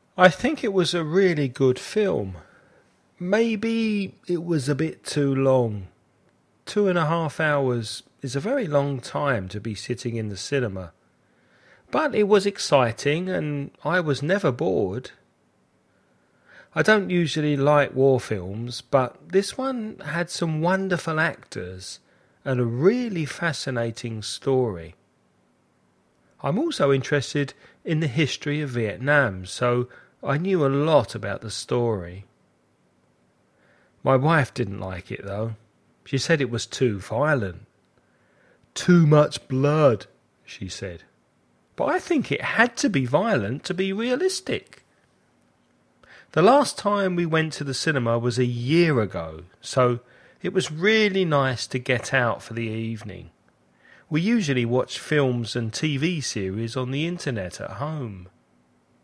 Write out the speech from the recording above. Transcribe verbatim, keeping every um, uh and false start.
I think it was a really good film. Maybe it was a bit too long. Two and a half hours is a very long time to be sitting in the cinema. But it was exciting and I was never bored. I don't usually like war films, but this one had some wonderful actors and a really fascinating story. I'm also interested in the history of Vietnam, so I knew a lot about the story. My wife didn't like it though. She said it was too violent. Too much blood, she said. But I think it had to be violent to be realistic. The last time we went to the cinema was a year ago, so it was really nice to get out for the evening. We usually watch films and T V series on the internet at home.